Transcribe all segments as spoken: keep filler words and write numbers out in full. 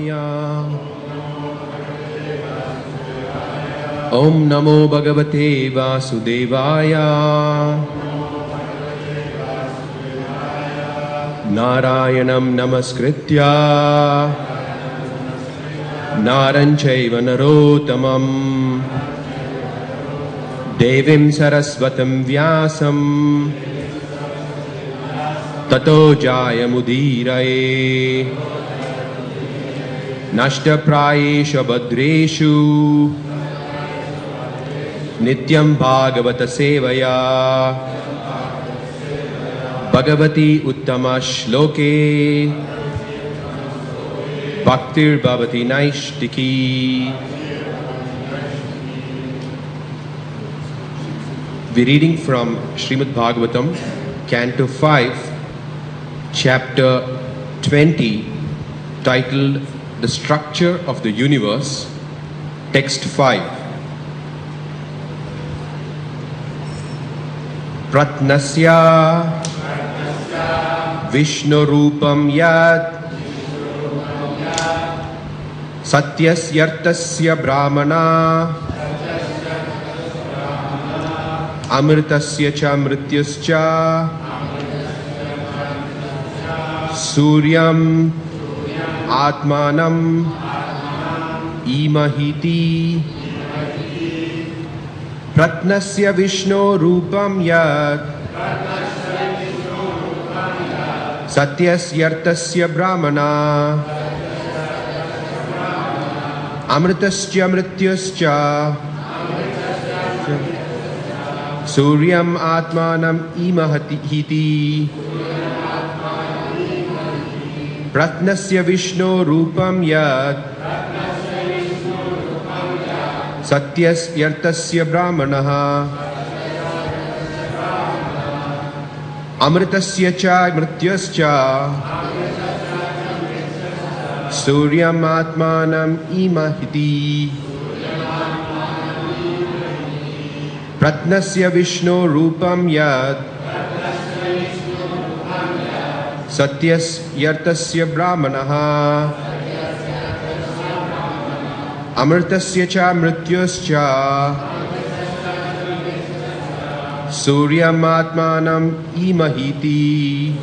Om Namo Bhagavate Vasudevaya. Narayanam Namaskritya Naran Chaiva Narottamam Devim Saraswatam Vyasam Tato Jayamudiraye Nashtaprayesha Badreshu Nityam Bhagavata Sevaya Bhagavati Uttama Shloke Bhaktir Bhavati Naishtiki. We're reading from Srimad Bhagavatam, Canto five, Chapter twenty, titled The Structure of the Universe, Text five. Pratnasya Vishnu Rupam Yat Satyasyartasya Brahmana Amritasya cha mrityascha Suryam Atmanam Imahiti Pratnasya Vishnu Rupam Yat Satyasyartasya Brahmana Amritasya mrityascha Suryam Atmanam Imahiti Pratnasya Vishnu Rupam Yat Satyasyartasya Brahmana Amritasya cha mrityascha Suryam Atmanam Imahiti Pratnasya Vishnu Rupam Yat Satyasyartasya Brahmana Amritasya cha mrityascha Suryam Atmanam Imahiti.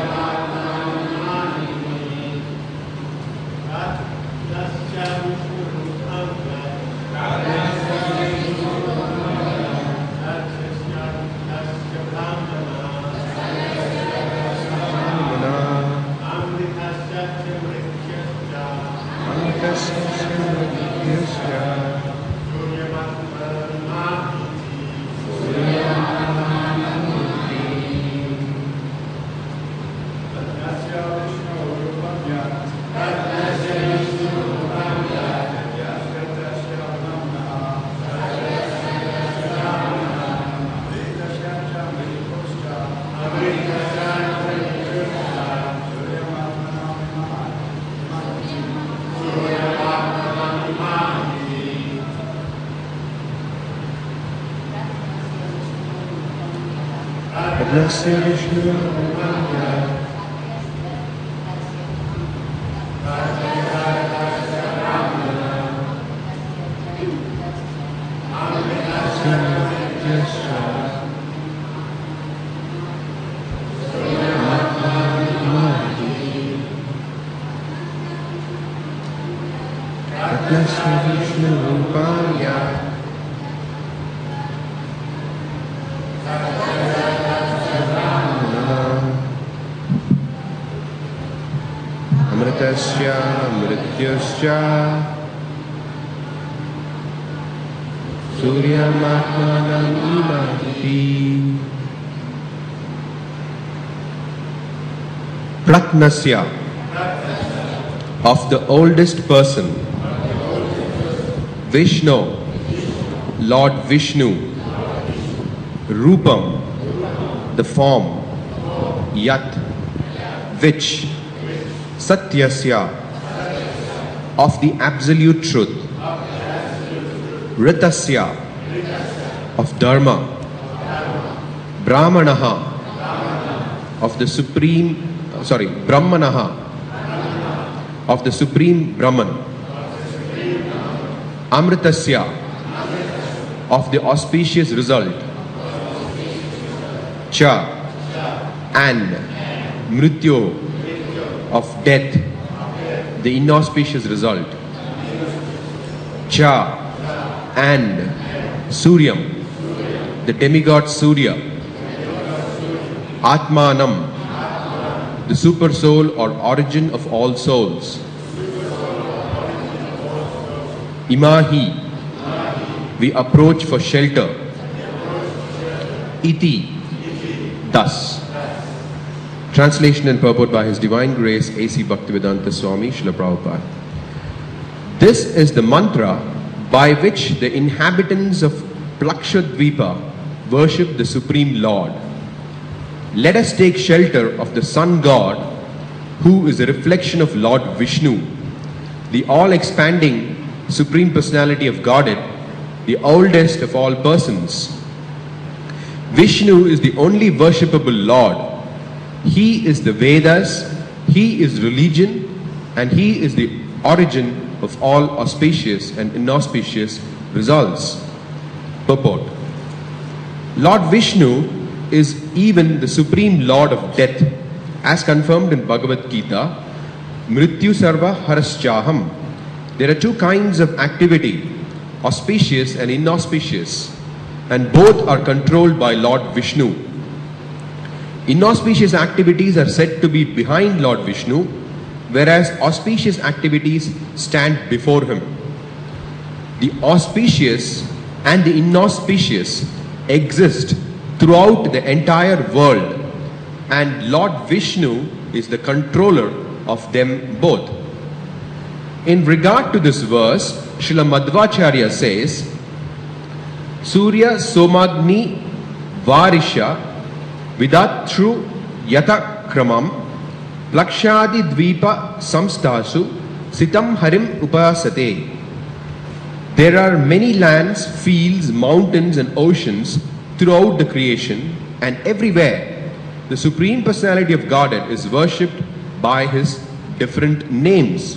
Pratnasya Vishnu Rupam Yat Pratnasya Vishnu Rupam Yat Amritasya mrityascha Suryam Atmanam Imahiti. Pratnasya, of the oldest person, Vishnu, Lord Vishnu, Rupam, the form, Yat, which, Satyasya, of the absolute truth, Ritasya, of Dharma, Brahmanaha, of the supreme, sorry, Brahmanaha, of the Supreme Brahman, Amritasya, of the auspicious result, Cha, and Mrityo, of death, the inauspicious result, Cha, and Suryam, the demigod Surya, Atmanam, the super soul or origin of all souls, Imahi, we approach for shelter, Iti, thus. Translation and purport by His Divine Grace A C Bhaktivedanta Swami Srila Prabhupada. This is the mantra by which the inhabitants of Plakshadvipa worship the Supreme Lord. Let us take shelter of the Sun God, who is a reflection of Lord Vishnu, the all-expanding Supreme Personality of Godhead, the oldest of all persons. Vishnu is the only worshipable Lord. He is the Vedas, He is religion, and He is the origin of all auspicious and inauspicious results. Purport. Lord Vishnu is even the Supreme Lord of Death, as confirmed in Bhagavad Gita, Mrityu Sarva Haraschaham. There are two kinds of activity, auspicious and inauspicious, and both are controlled by Lord Vishnu. Inauspicious activities are said to be behind Lord Vishnu, whereas auspicious activities stand before Him. The auspicious and the inauspicious exist throughout the entire world, and Lord Vishnu is the controller of them both. In regard to this verse, Srila Madhvacharya says, Surya Somagni Varisha Vidatru Yata Kramam Plakshadi Dvipa Samstasu Sitam Harim Upasate. There are many lands, fields, mountains and oceans throughout the creation, and everywhere the Supreme Personality of Godhead is worshipped by His different names.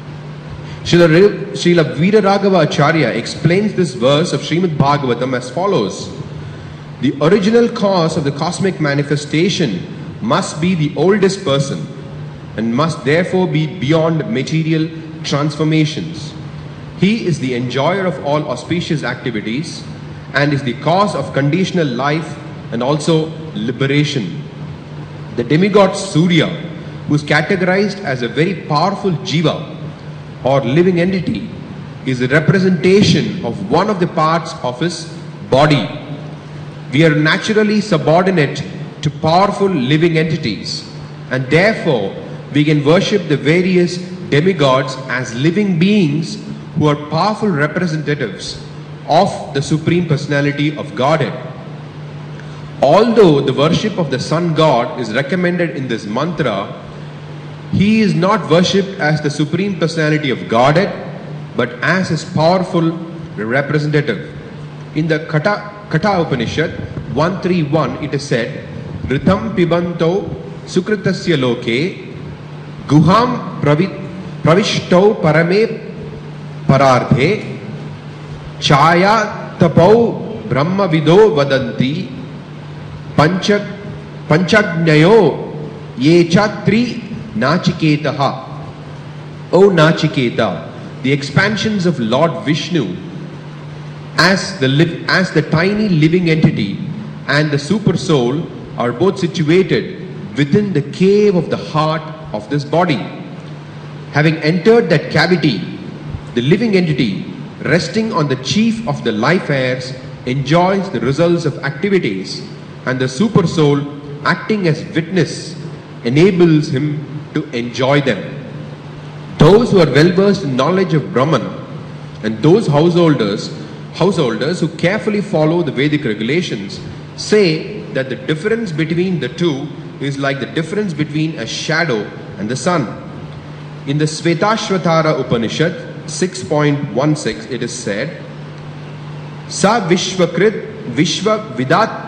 Srila, Srila Veeraraghava Acharya explains this verse of Srimad Bhagavatam as follows. The original cause of the cosmic manifestation must be the oldest person and must therefore be beyond material transformations. He is the enjoyer of all auspicious activities and is the cause of conditional life and also liberation. The demigod Surya, who is categorized as a very powerful jiva or living entity, is a representation of one of the parts of his body. We are naturally subordinate to powerful living entities, and therefore we can worship the various demigods as living beings who are powerful representatives of the Supreme Personality of Godhead. Although the worship of the Sun God is recommended in this mantra, He is not worshipped as the Supreme Personality of Godhead, but as His powerful representative. In the Kata, Kata Upanishad one thirty-one, it is said, Ritam pibanto sukritasya loke guham pravishto parame parardhe chaya tapau brahmavido vadanti pancha panchagnayo yechatri nachiketaha. O Nachiketa, the expansions of Lord Vishnu as the li- as the tiny living entity and the super soul are both situated within the cave of the heart of this body. Having entered that cavity, the living entity, resting on the chief of the life airs, enjoys the results of activities, and the super soul, acting as witness, enables him to enjoy them. Those who are well versed in knowledge of Brahman and those householders householders who carefully follow the Vedic regulations say that the difference between the two is like the difference between a shadow and the sun. In the Svetashvatara Upanishad six point one six, it is said, Sa Vishvakrit Vishva Vidat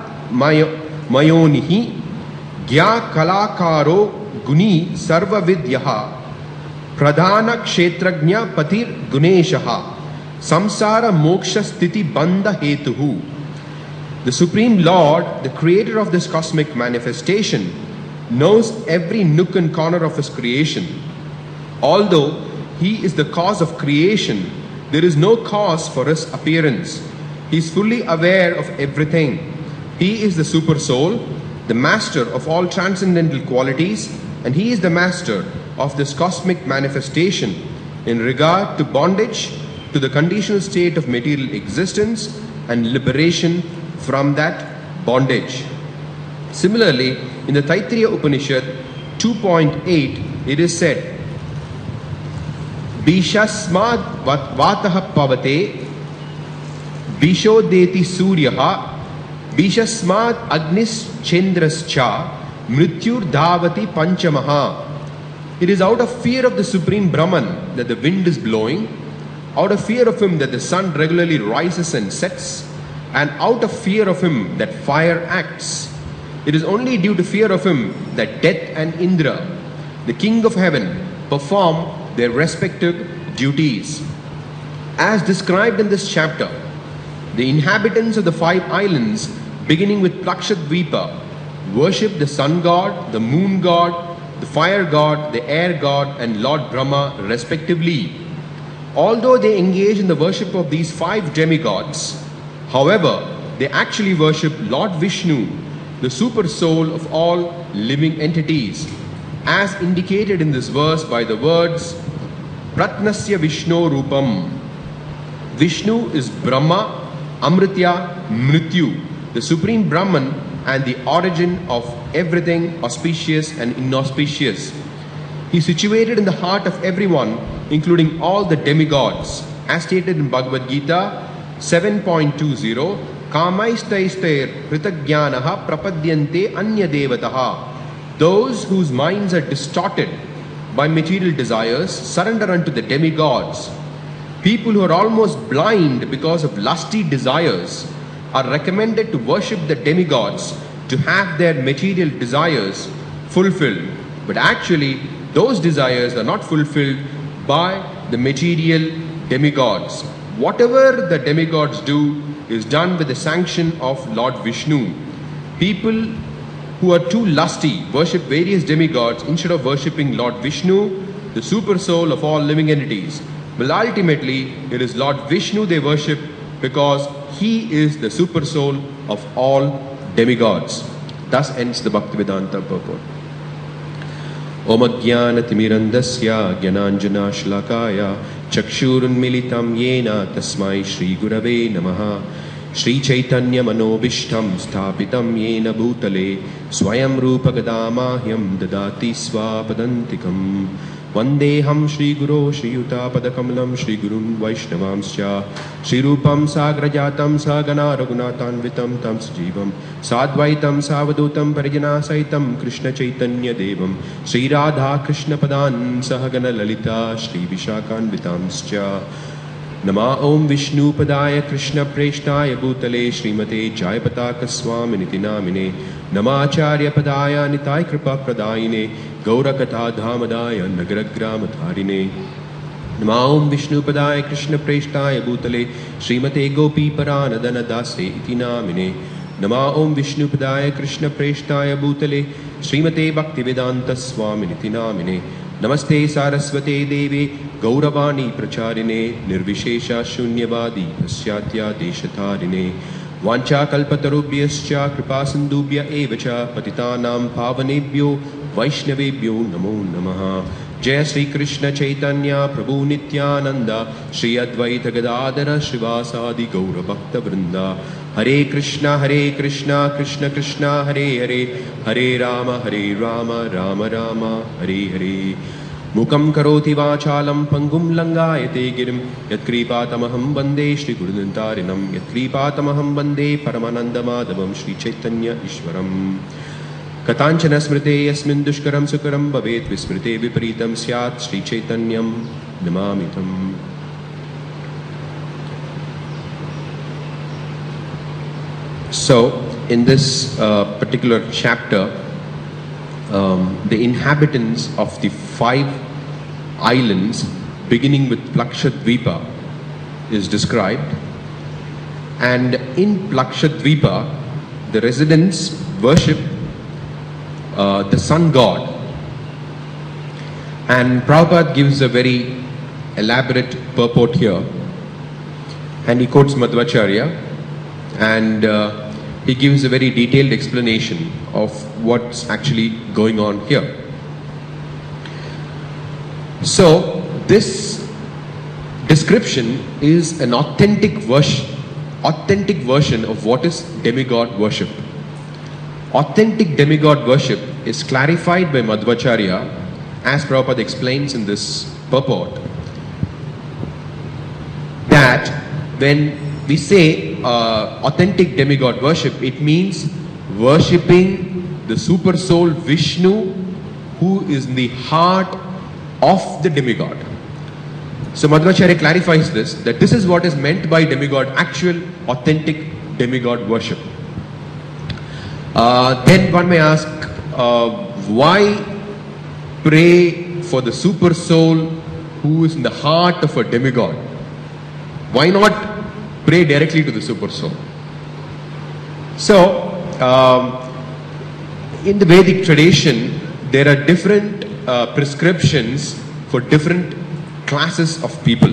Mayonihi Gya Kalakaro Guni Sarva Vidyaha Pradhana Kshetrajna Patir Guneshaha Samsara Moksha Sthiti Bandha Hetuhu. The Supreme Lord, the creator of this cosmic manifestation, knows every nook and corner of his creation. Although he is the cause of creation, there is no cause for his appearance. He is fully aware of everything. He is the super soul, the master of all transcendental qualities, and he is the master of this cosmic manifestation in regard to bondage, to the conditional state of material existence, and liberation from that bondage. Similarly, in the Taittiriya Upanishad two point eight, it is said, Bishasmad vataha pavate, Bishodeti suryaha, Bishasmad agnis chendrascha, Mrityur dhavati panchamaha. It is out of fear of the Supreme Brahman that the wind is blowing, out of fear of him that the sun regularly rises and sets, and out of fear of him that fire acts. It is only due to fear of him that Death and Indra, the king of heaven, perform their respective duties. As described in this chapter, the inhabitants of the five islands, beginning with Plakshadvipa, worship the sun god, the moon god, the fire god, the air god, and Lord Brahma respectively. Although they engage in the worship of these five demigods, however, they actually worship Lord Vishnu, the super soul of all living entities, as indicated in this verse by the words Pratnasya Vishnu Rupam. Vishnu is Brahma, Amritya, Mrityu, the Supreme Brahman and the origin of everything auspicious and inauspicious. He is situated in the heart of everyone, including all the demigods, as stated in Bhagavad Gita seven point two zero, Kamaistaistar Pritagyanah Prapadyante Anya Devataha. Those whose minds are distorted by material desires surrender unto the demigods. People who are almost blind because of lusty desires are recommended to worship the demigods to have their material desires fulfilled. But actually, those desires are not fulfilled by the material demigods. Whatever the demigods do is done with the sanction of Lord Vishnu. People who are too lusty worship various demigods instead of worshipping Lord Vishnu, the super soul of all living entities. Well, ultimately, it is Lord Vishnu they worship because he is the super soul of all demigods. Thus ends the Bhaktivedanta purport. Om Ajnana Timirandasya Gyananjana Shlakaya Chakshurunmilitam Yena Tasmai Shri Gurave Namaha. Shri Chaitanya Manobishtam Sthapitam Yena Bhutale Swayam Rupa Gadamahyam Dadati Swapadantikam. Vandeham Shri Guru Shri Yuta Padakamalam Shri Gurun Vaishnavamscha Shri Rupam Sagrajatam Sagana Raghunatanvitam Tam Sajivam Sadvaitam Savadutam Parijana Saitam Krishna Chaitanya Devam Shri Radha Krishna Padan Sahagana Lalita Shri Vishakanvitamscha. Nama Om Vishnu Padaya Krishna Preshtaya Bhutale Srimate Jayapataka Swaminiti Namine Namacharya Padaya Nitai Kripa Pradayine Gaurakatha Dhamadaya Nagaragrama Dharine. Nama Om Vishnu Padaya Krishna Preshtaya Bhutale Srimate Gopi Paranadana Dase Iti Namine. Nama Om Vishnu Padaya Krishna Preshtaya Bhutale Srimate Bhaktivedanta Swaminiti Namine. Namaste Saraswate Devi Gauravani Pracharine Nirvishesha Shunyavadi Pasyatya Deshatharine. Vancha Kalpatarubhyascha Kripasindubhya Evacha Patitanam Pavanebhyo Vaishnavebhyo Namo Namaha. Jai Sri Krishna Chaitanya Prabhu Nityananda Shri Advaita Gadadhara Srivasadi Gaura Bhakta Vrinda. Hare Krishna Hare Krishna Krishna Krishna Hare Hare Hare Rama Hare Rama Rama Rama Hare Hare. Mukam karoti vachalam pangum langayate girim yatkripatamaham bande Shri Gurudintarinam yatkripatamaham bande Paramananda Madhavam Shri Chaitanya Ishwaram. Katanchana smrite yasmin dushkaram sukaram bhavet vismrite viparitam syat Shri Chaitanyam namamitam. So, in this uh, particular chapter, um, the inhabitants of the five islands beginning with Plakshadvipa is described. And in Plakshadvipa, the residents worship uh, the sun god. And Prabhupada gives a very elaborate purport here. And he quotes Madhvacharya, and uh, he gives a very detailed explanation of what's actually going on here. So, this description is an authentic version, authentic version of what is demigod worship. Authentic demigod worship is clarified by Madhvacharya, as Prabhupada explains in this purport, that when we say uh, authentic demigod worship, it means worshipping the super soul Vishnu, who is in the heart of the demigod. So Madhvacharya clarifies this, that this is what is meant by demigod, actual authentic demigod worship. Uh, then one may ask, uh, why pray for the super soul who is in the heart of a demigod? Why not pray directly to the super soul? So, um, in the Vedic tradition, there are different uh, prescriptions for different classes of people.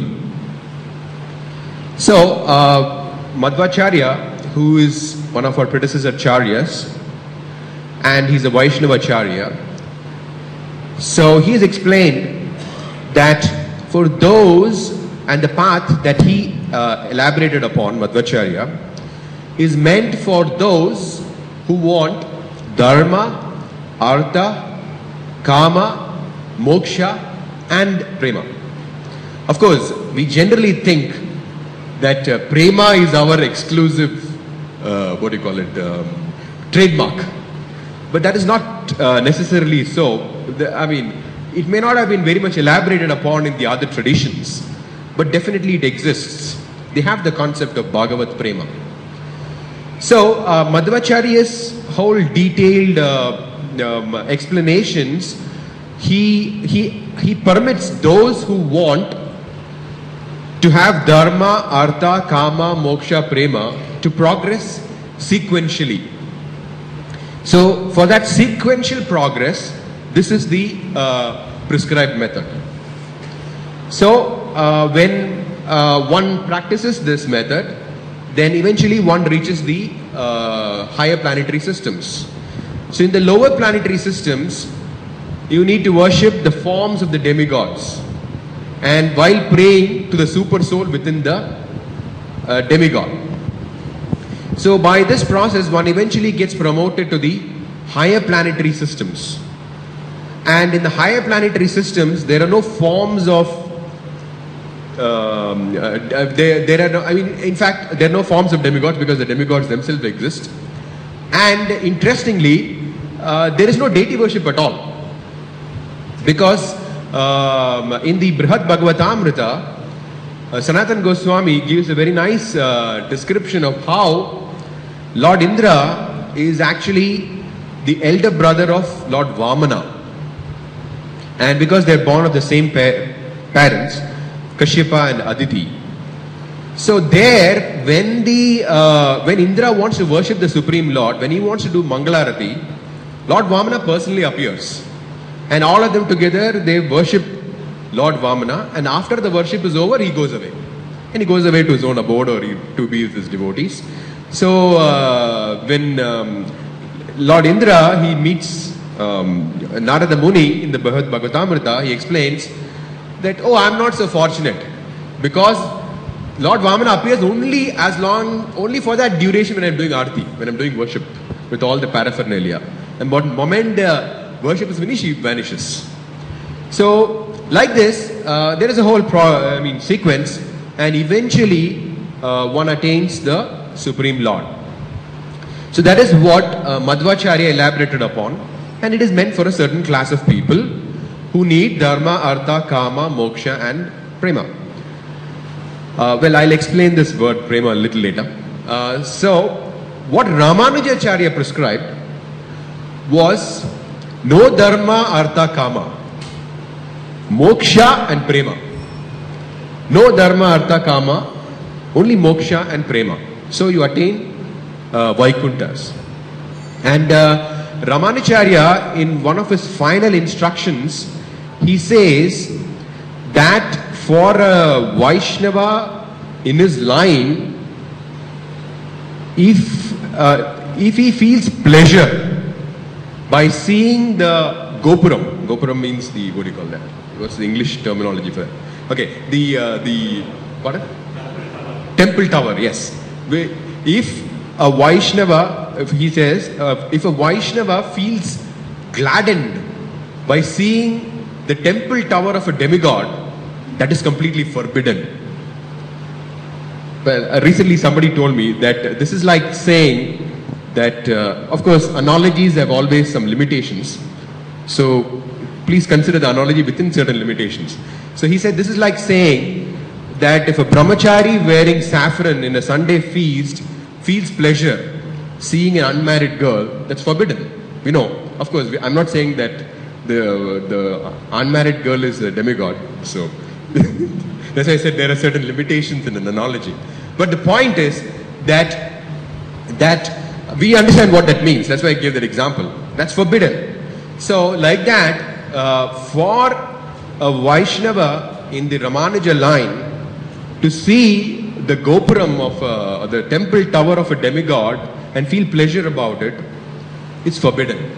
So, uh, Madhvacharya, who is one of our predecessor Charyas, and he's a Vaishnava Charya, so he has explained that for those, and the path that he uh, elaborated upon, Madhvacharya, is meant for those who want dharma, artha, kama, moksha and prema. Of course, we generally think that uh, prema is our exclusive, uh, what do you call it, um, trademark. But that is not uh, necessarily so. The, I mean, it may not have been very much elaborated upon in the other traditions, but definitely it exists. They have the concept of Bhagavat Prema. So, uh, Madhvacharya's whole detailed uh, um, explanations, he, he, he permits those who want to have dharma, artha, kama, moksha, prema to progress sequentially. So, for that sequential progress, this is the uh, prescribed method. So, uh, when uh, one practices this method, then eventually one reaches the uh, higher planetary systems. So, in the lower planetary systems, you need to worship the forms of the demigods, and while praying to the super soul within the uh, demigod. So, by this process, one eventually gets promoted to the higher planetary systems. And in the higher planetary systems, there are no forms of, um, uh, there, there are no, I mean, in fact, there are no forms of demigods because the demigods themselves exist. And interestingly, uh, there is no deity worship at all. Because um, in the Brihad Bhagavatamrita, uh, Sanatana Goswami gives a very nice uh, description of how Lord Indra is actually the elder brother of Lord Vamana. And because they are born of the same pa parents, Kashyapa and Aditi. So there, when the uh, when Indra wants to worship the Supreme Lord, when he wants to do Mangalarati, Lord Vamana personally appears. And all of them together, they worship Lord Vamana. And after the worship is over, he goes away. And he goes away to his own abode or he, to be with his devotees. So uh, when um, Lord Indra, he meets um, Narada Muni in the Brihad Bhagavatamrita, he explains that, oh, I'm not so fortunate because Lord Vamana appears only as long, only for that duration when I'm doing Aarti, when I'm doing worship with all the paraphernalia. And what moment the worship is finished, he vanishes. So, like this, uh, there is a whole pro, I mean, sequence, and eventually uh, one attains the Supreme Lord. So that is what uh, Madhvacharya elaborated upon, and it is meant for a certain class of people who need dharma, artha, kama, moksha and prema. Uh, well, I'll explain this word prema a little later. Uh, so, what Ramanujacharya prescribed was no dharma, artha, kama. moksha and prema. No dharma, artha, kama, only moksha and prema. So you attain uh, Vaikunthas. And uh, Ramanacharya, in one of his final instructions, he says that for a Vaishnava in his line, if uh, if he feels pleasure by seeing the Gopuram, Gopuram means the, what do you call that? What's the English terminology for that? Okay, the uh, the pardon? Temple tower, yes. If a Vaishnava, if he says, uh, if a Vaishnava feels gladdened by seeing the temple tower of a demigod, that is completely forbidden. Well, uh, recently somebody told me that uh, this is like saying that, uh, of course, analogies have always some limitations. So please consider the analogy within certain limitations. So he said this is like saying that if a brahmachari wearing saffron in a Sunday feast feels pleasure seeing an unmarried girl, that's forbidden. We know, of course, I'm not saying that the, the unmarried girl is a demigod. So that's why I said there are certain limitations in an analogy. But the point is that that we understand what that means. That's why I gave that example. That's forbidden. So like that, uh, for a Vaishnava in the Ramanuja line to see the Gopuram of a, the temple tower of a demigod and feel pleasure about it, it's forbidden.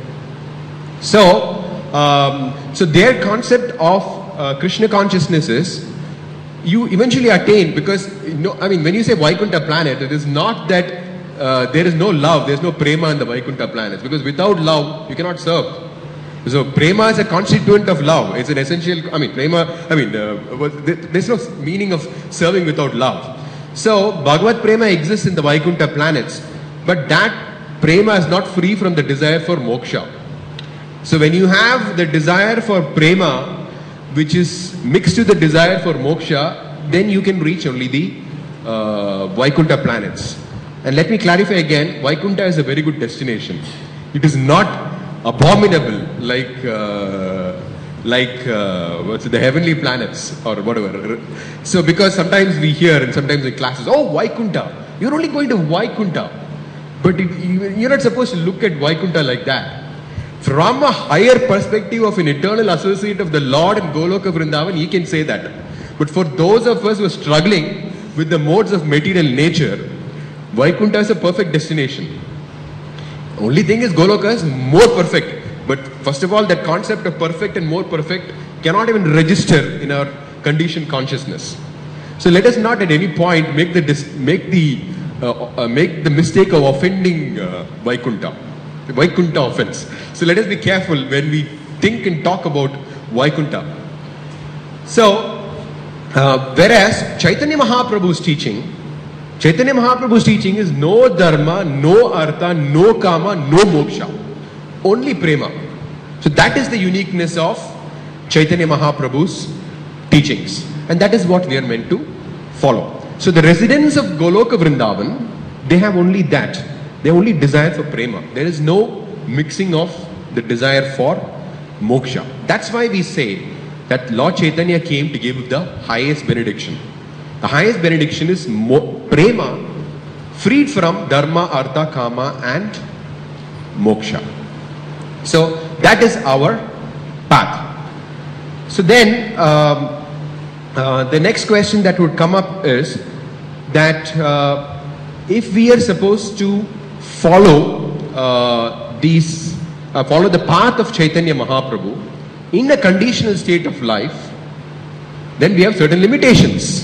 So, um, so their concept of uh, Krishna consciousness is you eventually attain, because you know, I mean, when you say Vaikuntha planet, it is not that uh, there is no love, there is no prema in the Vaikuntha planets, because without love you cannot serve. So prema is a constituent of love. It's an essential. I mean, prema. I mean, uh, there's no meaning of serving without love. So Bhagavad prema exists in the Vaikuntha planets, but that prema is not free from the desire for moksha. So when you have the desire for prema, which is mixed with the desire for moksha, then you can reach only the uh, Vaikuntha planets. And let me clarify again, Vaikuntha is a very good destination. It is not abominable like uh, like uh, what's it, the heavenly planets or whatever. So because sometimes we hear and sometimes in classes, oh, Vaikuntha, you're only going to Vaikuntha. But it, you're not supposed to look at Vaikuntha like that. From a higher perspective of an eternal associate of the Lord in Goloka Vrindavan, he can say that. But for those of us who are struggling with the modes of material nature, Vaikuntha is a perfect destination. Only thing is Goloka is more perfect. But first of all, that concept of perfect and more perfect cannot even register in our conditioned consciousness. So let us not at any point make the dis make the uh, uh, make the mistake of offending uh, Vaikuntha. The Vaikuntha offense. So let us be careful when we think and talk about Vaikuntha. So, uh, whereas Chaitanya Mahaprabhu's teaching, Chaitanya Mahaprabhu's teaching is no dharma, no artha, no kama, no moksha. Only prema. So that is the uniqueness of Chaitanya Mahaprabhu's teachings. And that is what we are meant to follow. So the residents of Goloka Vrindavan, they have only that. They only desire for prema. There is no mixing of the desire for moksha. That's why we say that Lord Chaitanya came to give the highest benediction. The highest benediction is prema, freed from dharma, artha, kama and moksha. So that is our path. So then um, uh, the next question that would come up is that uh, if we are supposed to follow uh, these, uh, follow the path of Chaitanya Mahaprabhu in a conditional state of life, then we have certain limitations.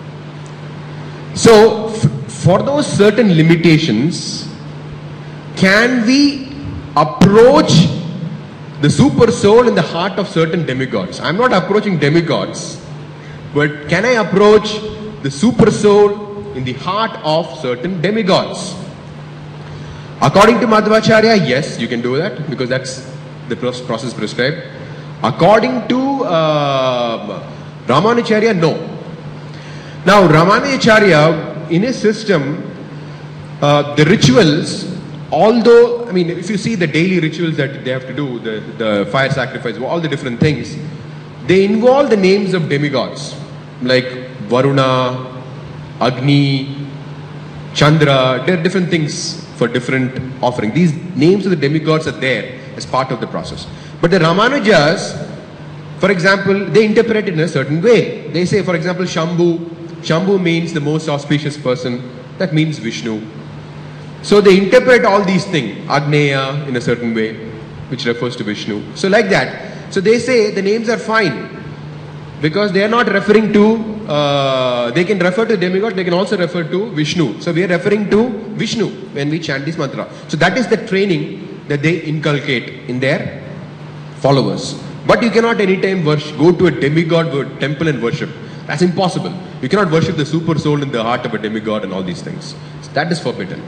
So, f for those certain limitations, can we approach the super soul in the heart of certain demigods? I'm not approaching demigods, but can I approach the super soul in the heart of certain demigods? According to Madhvacharya, yes, you can do that because that's the process prescribed. According to uh, Ramanacharya, no. Now, Ramanacharya, in his system, uh, the rituals, although, I mean, if you see the daily rituals that they have to do, the, the fire sacrifice, all the different things, they involve the names of demigods like Varuna, Agni, Chandra. There are different things for different offering. These names of the demigods are there as part of the process. But the Ramanujas, for example, they interpret it in a certain way. They say, for example, Shambhu. Shambhu means the most auspicious person. That means Vishnu. So they interpret all these things, Agneya in a certain way, which refers to Vishnu. So like that. So they say the names are fine because they are not referring to, uh, they can refer to demigod, they can also refer to Vishnu. So we are referring to Vishnu when we chant this mantra. So that is the training that they inculcate in their followers. But you cannot anytime worship, go to a demigod temple and worship. That's impossible. You cannot worship the super soul in the heart of a demigod and all these things. So that is forbidden.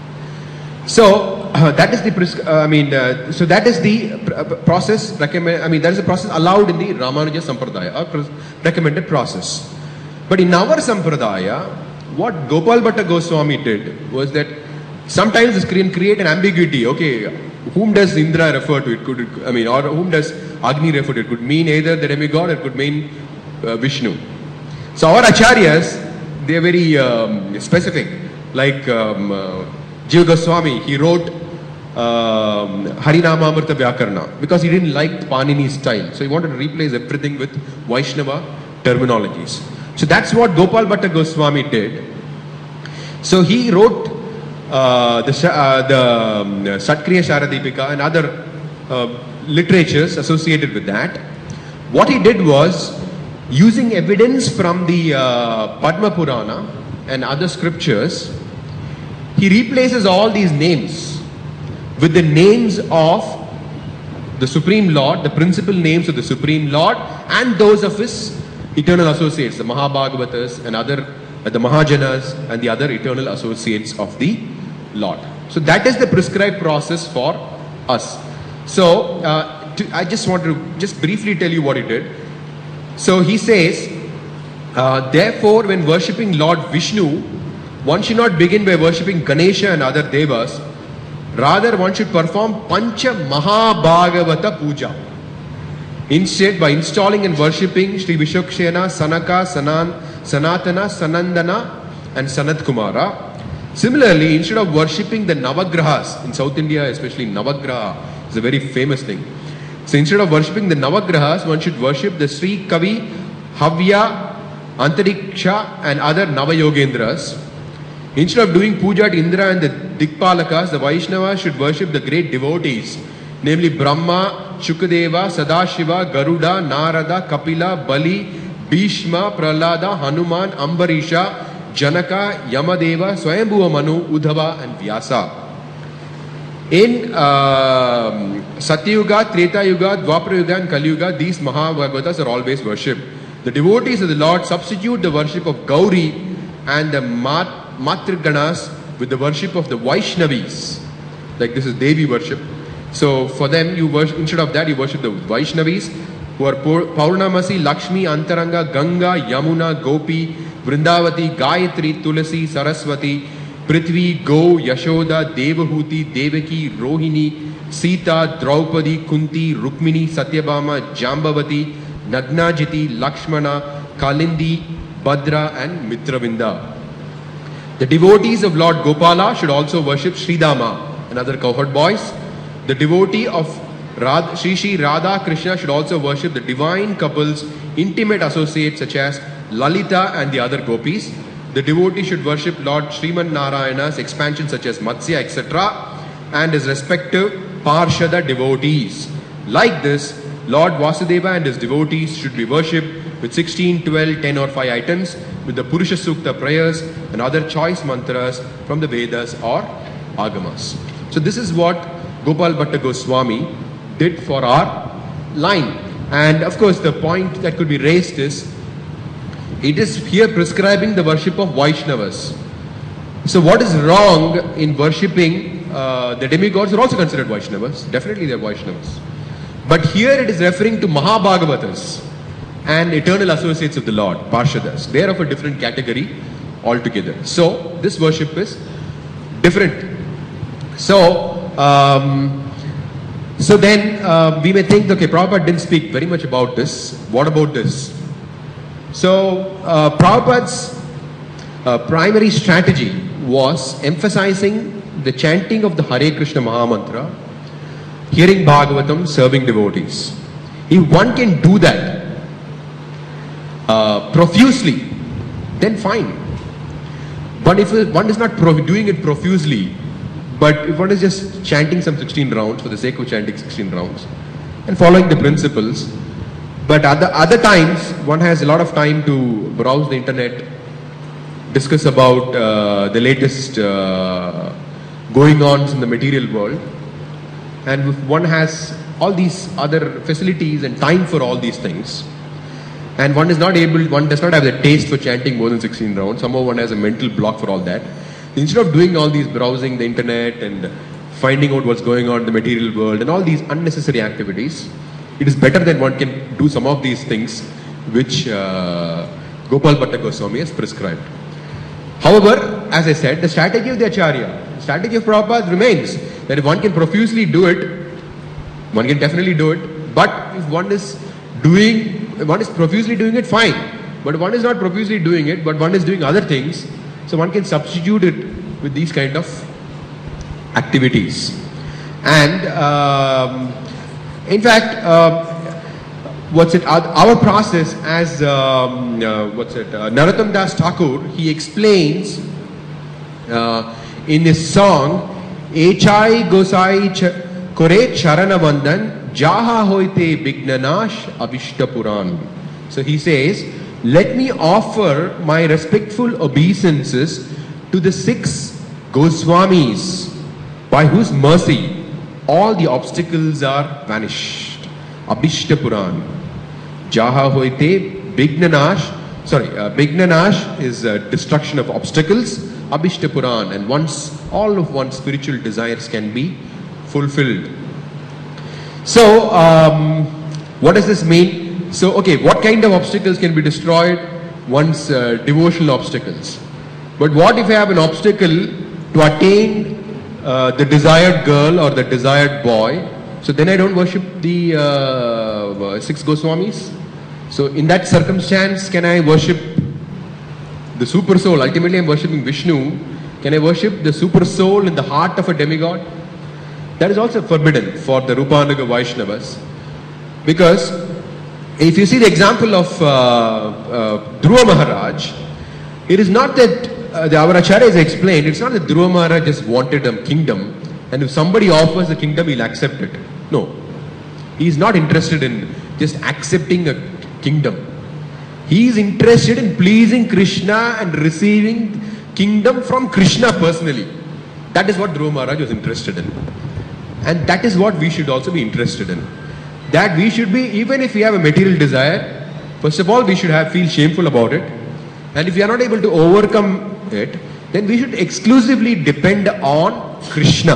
So uh, that is the uh, I mean uh, so that is the pr process recommend I mean that is the process allowed in the Ramanuja Sampradaya, or recommended process. But in our Sampradaya, what Gopal Bhatta Goswami did was that sometimes this can create an ambiguity. Okay, whom does Indra refer to? It could, I mean, or whom does Agni refer to? It could mean either the demigod or it could mean uh, Vishnu. So our acharyas, they are very um, specific. Like um, uh, Jiva Goswami, he wrote um, Harinamamrita Vyakarna because he didn't like Panini's style. So he wanted to replace everything with Vaishnava terminologies. So that's what Gopal Bhatta Goswami did. So he wrote uh, the, uh, the um, Satkriya Sharadipika and other uh, literatures associated with that. What he did was, using evidence from the uh, Padma Purana and other scriptures, he replaces all these names with the names of the Supreme Lord, the principal names of the Supreme Lord, and those of his eternal associates, the Mahabhagavatas and other, uh, the Mahajanas and the other eternal associates of the Lord. So that is the prescribed process for us. So uh, to, I just want to just briefly tell you what he did. So he says, uh, therefore when worshipping Lord Vishnu, one should not begin by worshipping Ganesha and other devas. Rather, one should perform Pancha Mahabhagavata Puja. Instead, by installing and worshipping Sri Vishokshena, Sanaka, Sanan, Sanatana, Sanandana and Sanat Kumara. Similarly, instead of worshipping the Navagrahas, in South India especially Navagraha is a very famous thing. So instead of worshipping the Navagrahas, one should worship the Sri Kavi, Havya, Antariksha and other Navayogendras. Instead of doing puja to Indra and the Dikpalakas, the Vaishnavas should worship the great devotees, namely Brahma, Shukadeva, Sadashiva, Garuda, Narada, Kapila, Bali, Bhishma, Prahlada, Hanuman, Ambarisha, Janaka, Yamadeva, Swayambhuva Manu, Uddhava and Vyasa. In uh, Satyuga, Treta Yuga, Dwapara Yuga and Kali Yuga, these Mahabhagavatas are always worshipped. The devotees of the Lord substitute the worship of Gauri and the Mat Matraganas with the worship of the Vaishnavis. Like this is Devi worship. So for them, you worship, instead of that, you worship the Vaishnavis, who are Paurnamasi, Lakshmi, Antaranga, Ganga, Yamuna, Gopi, Vrindavati, Gayatri, Tulasi, Saraswati, Prithvi, Go, Yashoda, Devahuti, Devaki, Rohini, Sita, Draupadi, Kunti, Rukmini, Satyabhama, Jambavati, Nagnajiti, Lakshmana, Kalindi, Bhadra and Mitravinda. The devotees of Lord Gopala should also worship Sridama and other cowherd boys. The devotee of Radha, Shri Shri Radha Krishna should also worship the divine couples, intimate associates such as Lalita and the other gopis. The devotee should worship Lord Sriman Narayana's expansion such as Matsya, et cetera and his respective Parshada devotees. Like this, Lord Vasudeva and his devotees should be worshipped with sixteen, twelve, ten or five items with the Purusha Sukta prayers and other choice mantras from the Vedas or Agamas. So this is what Gopal Bhatta Goswami did for our line. And of course the point that could be raised is, it is here prescribing the worship of Vaishnavas. So what is wrong in worshipping uh, the demigods? Are also considered Vaishnavas. Definitely they are Vaishnavas. But here it is referring to Mahabhagavatas and eternal associates of the Lord, Parshadas. They are of a different category altogether. So this worship is different. So, um, So then uh, we may think, okay, Prabhupada didn't speak very much about this. What about this? So uh, Prabhupada's uh, primary strategy was emphasizing the chanting of the Hare Krishna Mahamantra, hearing Bhagavatam, serving devotees. If one can do that uh, profusely, then fine. But if one is not doing it profusely, but if one is just chanting some sixteen rounds for the sake of chanting sixteen rounds and following the principles, but other, other times one has a lot of time to browse the internet, discuss about uh, the latest uh, going ons in the material world, and if one has all these other facilities and time for all these things, and one is not able, one does not have the taste for chanting more than sixteen rounds, somehow one has a mental block for all that. Instead of doing all these browsing the internet and finding out what's going on in the material world and all these unnecessary activities, it is better that one can do some of these things which uh, Gopal Bhatta Goswami has prescribed. However, as I said, the strategy of the Acharya, the strategy of Prabhupada remains that if one can profusely do it, one can definitely do it, but if one is doing, if one is profusely doing it, fine. But if one is not profusely doing it, but one is doing other things, so one can substitute it with these kind of activities. And um, in fact, uh, what's it? Our, our process, as um, uh, what's it? Uh, Narottam Das Thakur, he explains uh, in his song, Echai Gosai ch- Kore Charana Vandan Jaha Hoite Bignanash Abhishta Puran. So he says, let me offer my respectful obeisances to the six Goswamis, by whose mercy all the obstacles are vanished. Abhishta Puran. Jaha Hoite Bignanash, sorry, uh, Bignanash is uh, destruction of obstacles, Abhishta Puran, and once all of one's spiritual desires can be fulfilled. So, um, what does this mean? So, okay, what kind of obstacles can be destroyed? One's uh, devotional obstacles. But what if I have an obstacle to attain uh, the desired girl or the desired boy? So then I don't worship the uh, six Goswamis. So in that circumstance, can I worship the super soul? Ultimately, I'm worshipping Vishnu. Can I worship the super soul in the heart of a demigod? That is also forbidden for the Rupanuga Vaishnavas. Because if you see the example of uh, uh, Dhruva Maharaj, it is not that uh, the our Acharya has explained, it's not that Dhruva Maharaj just wanted a kingdom, and if somebody offers the kingdom, he'll accept it. No. He is not interested in just accepting a kingdom. He is interested in pleasing Krishna and receiving kingdom from Krishna personally. That is what Dhruva Maharaj was interested in. And that is what we should also be interested in. That we should be, even if we have a material desire, first of all, we should have feel shameful about it. And if we are not able to overcome it, then we should exclusively depend on Krishna.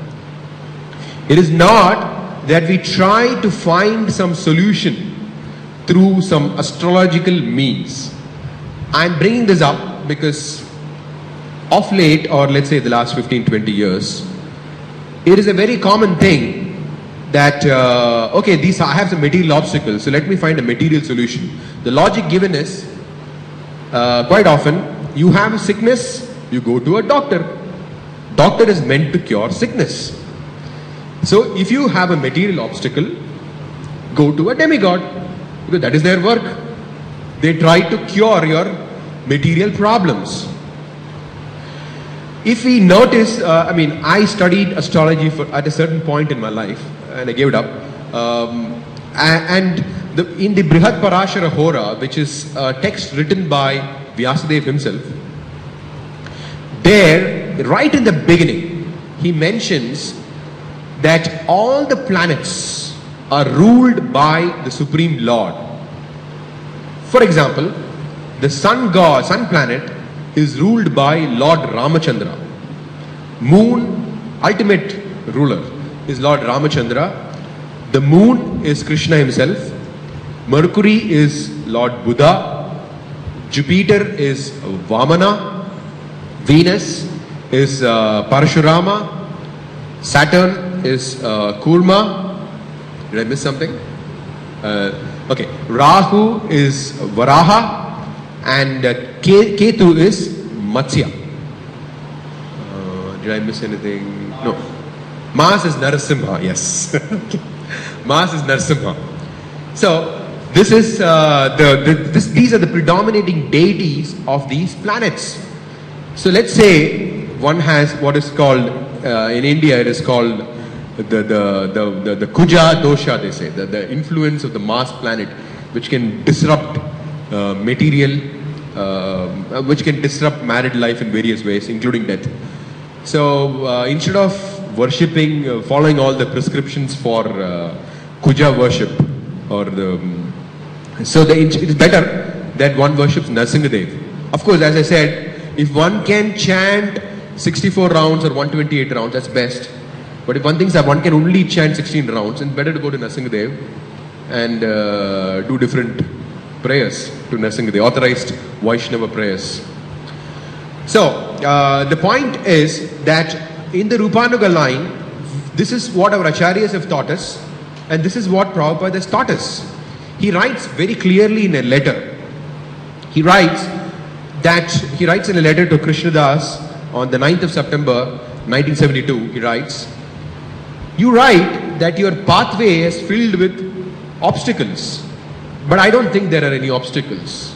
It is not that we try to find some solution through some astrological means. I am bringing this up because of late, or let's say the last fifteen to twenty years, it is a very common thing that, uh, okay, these I have some material obstacles, so let me find a material solution. The logic given is, uh, quite often, you have a sickness, you go to a doctor. Doctor is meant to cure sickness. So if you have a material obstacle, go to a demigod, because that is their work. They try to cure your material problems. If we notice, uh, I mean, I studied astrology for, at a certain point in my life, and I gave it up. Um, and the, in the Brihat Parashara Hora, which is a text written by Vyasadeva himself, there, right in the beginning, he mentions that all the planets are ruled by the Supreme Lord. For example, the sun god, sun planet is ruled by Lord Ramachandra. Moon, ultimate ruler, is Lord Ramachandra. The moon is Krishna himself. Mercury is Lord Buddha. Jupiter is Vamana. Venus is uh, Parashurama. Saturn is uh, Kurma. Did I miss something? Uh, okay, Rahu is Varaha and uh, Ketu is Matsya. Uh, did I miss anything? No. Mars is Narasimha, yes. Mars is Narasimha. So, this is uh, the, the this, these are the predominating deities of these planets. So let's say one has what is called uh, in India it is called the the the the, the Kuja dosha, they say, the, the influence of the Mars planet, which can disrupt uh, material, uh, which can disrupt married life in various ways, including death. So uh, instead of worshipping, uh, following all the prescriptions for uh, Kuja worship, or the um, so the, it is better that one worships Narasimhadev. Of course, as I said, if one can chant sixty-four rounds or one hundred twenty-eight rounds, that's best. But if one thinks that one can only chant sixteen rounds, then better to go to Narasimhadev and uh, do different prayers to Narasimhadev, authorized Vaishnava prayers. So, uh, the point is that in the Rupanuga line, this is what our Acharyas have taught us, and this is what Prabhupada has taught us. He writes very clearly in a letter. He writes that, he writes in a letter to Krishnadas on the ninth of September nineteen seventy-two, he writes, "You write that your pathway is filled with obstacles, but I don't think there are any obstacles.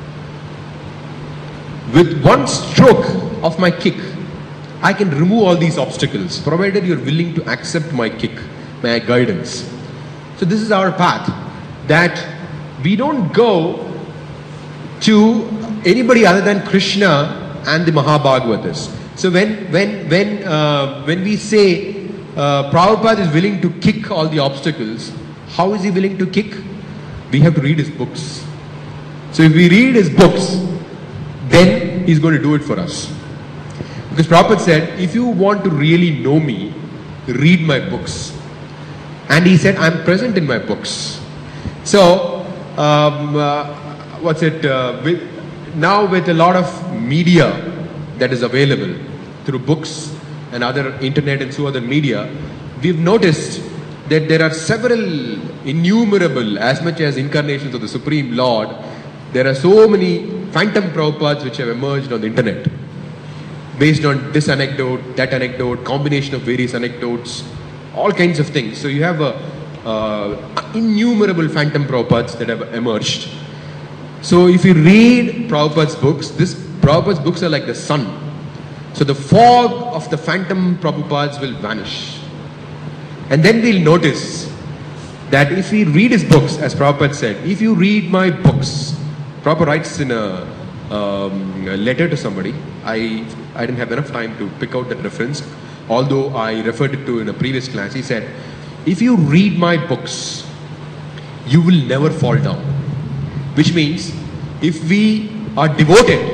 With one stroke of my kick, I can remove all these obstacles, provided you're willing to accept my kick, my guidance." So this is our path, that we don't go to anybody other than Krishna and the Mahabhagavatas. So when when when uh, when we say uh, Prabhupada is willing to kick all the obstacles, how is he willing to kick? We have to read his books. So if we read his books, then he's going to do it for us. Because Prabhupada said, if you want to really know me, read my books. And he said, I'm present in my books. So, um, uh, what's it, uh, with, now with a lot of media that is available through books and other internet and so other media, we've noticed that there are several innumerable, as much as incarnations of the Supreme Lord, there are so many phantom Prabhupads which have emerged on the internet, based on this anecdote, that anecdote, combination of various anecdotes, all kinds of things. So you have a, uh, innumerable phantom Prabhupads that have emerged. So if you read Prabhupada's books, this Prabhupada's books are like the sun. So the fog of the phantom Prabhupads will vanish. And then we'll notice that if we read his books, as Prabhupada said, if you read my books, Prabhupada writes in a, um, a letter to somebody, I, I didn't have enough time to pick out that reference, although I referred it to in a previous class. He said, if you read my books, you will never fall down. Which means, if we are devoted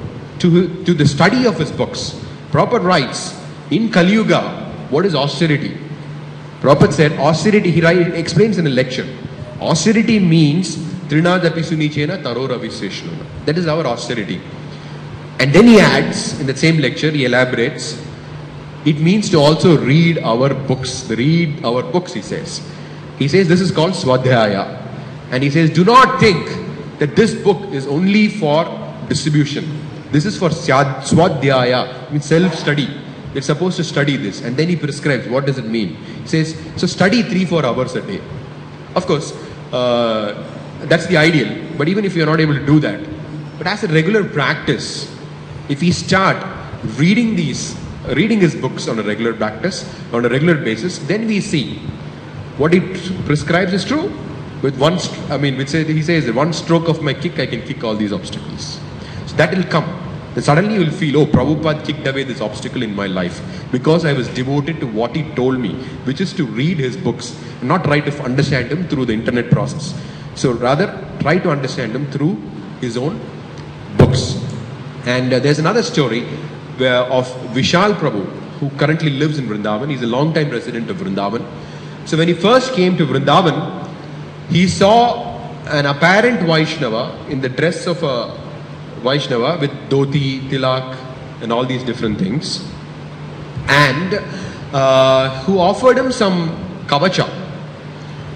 to, to the study of his books, Prabhupada writes, in Kali Yuga, what is austerity? Prabhupada said, austerity, he write, explains in a lecture, austerity means Trinadapi Sunichena Taroravi Seshnuna. That is our austerity. And then he adds, in the same lecture, he elaborates, it means to also read our books, read our books, he says. He says this is called Swadhyaya. And he says, do not think that this book is only for distribution. This is for Swadhyaya, means self-study. You're supposed to study this. And then he prescribes, what does it mean? He says, so study three, four hours a day. Of course, uh, that's the ideal. But even if you're not able to do that, but as a regular practice, if we start reading these, reading his books on a regular practice, on a regular basis, then we see what it prescribes is true. With one, I mean, which say, he says, one stroke of my kick, I can kick all these obstacles. So that will come. Then suddenly you will feel, oh, Prabhupada kicked away this obstacle in my life because I was devoted to what he told me, which is to read his books, and not try to understand him through the internet process. So rather, try to understand him through his own books. And uh, there's another story where, of Vishal Prabhu, who currently lives in Vrindavan. He's a long-time resident of Vrindavan. So when he first came to Vrindavan, he saw an apparent Vaishnava in the dress of a Vaishnava with dhoti, tilak and all these different things, and uh, who offered him some kavacha.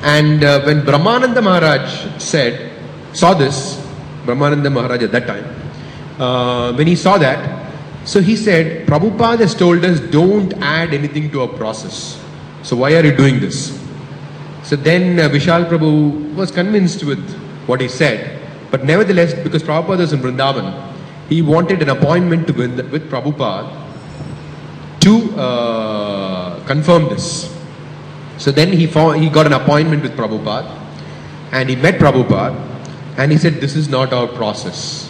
And uh, when Brahmananda Maharaj said, saw this, Brahmananda Maharaj at that time, uh, when he saw that, so he said, Prabhupada has told us don't add anything to our process. So why are you doing this? So then uh, Vishal Prabhu was convinced with what he said. But nevertheless, because Prabhupada was in Vrindavan, he wanted an appointment to with, with Prabhupada to uh, confirm this. So then he found, he got an appointment with Prabhupada and he met Prabhupada and he said, this is not our process.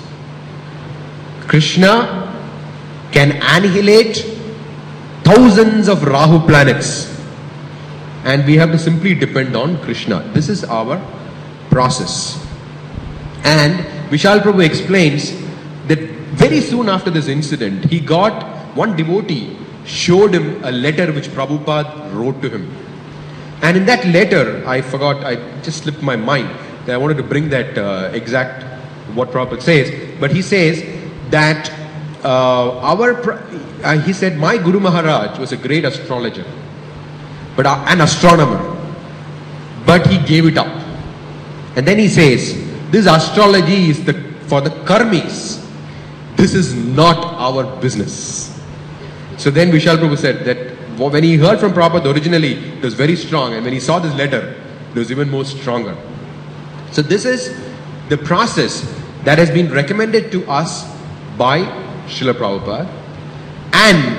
Krishna can annihilate thousands of Rahu planets and we have to simply depend on Krishna. This is our process. And Vishal Prabhu explains that very soon after this incident, he got one devotee showed him a letter which Prabhupada wrote to him. And in that letter, I forgot, I just slipped my mind. I wanted to bring that uh, exact what Prabhupada says. But he says that uh, our, uh, he said, my Guru Maharaj was a great astrologer, but uh, an astronomer. But he gave it up. And then he says, this astrology is the, for the karmis. This is not our business. So then Vishal Prabhu said that when he heard from Prabhupada originally, it was very strong, and when he saw this letter, it was even more stronger. So this is the process that has been recommended to us by Srila Prabhupada, and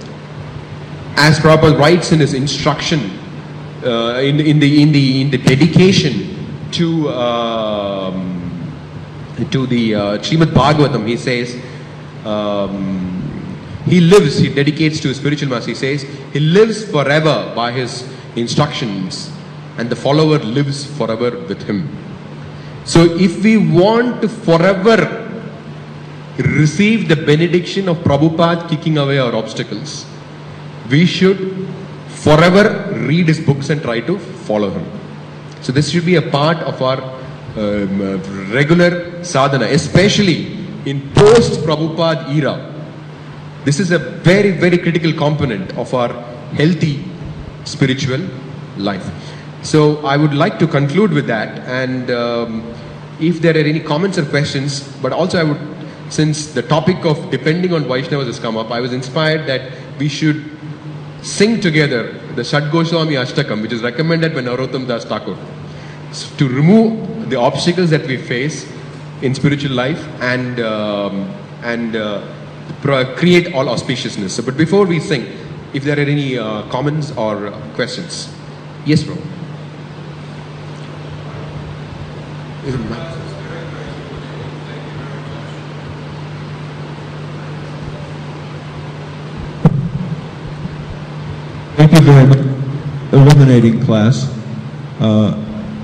as Prabhupada writes in his instruction, uh, in, in the in the in the dedication to um, to the uh, Srimad Bhagavatam, he says. Um, He lives, he dedicates to his spiritual master, he says, he lives forever by his instructions and the follower lives forever with him. So if we want to forever receive the benediction of Prabhupada kicking away our obstacles, we should forever read his books and try to follow him. So this should be a part of our um, regular sadhana, especially in post-Prabhupada era. This is a very, very critical component of our healthy spiritual life. So I would like to conclude with that, and um, if there are any comments or questions, but also I would, since the topic of depending on Vaishnavas has come up, I was inspired that we should sing together the Shat Goswami Ashtakam, which is recommended by Narottam Das Thakur, to remove the obstacles that we face in spiritual life and um, and uh, create all auspiciousness. So, but before we sing, if there are any uh, comments or uh, questions. Yes, bro. Thank you very much. Illuminating class. Uh,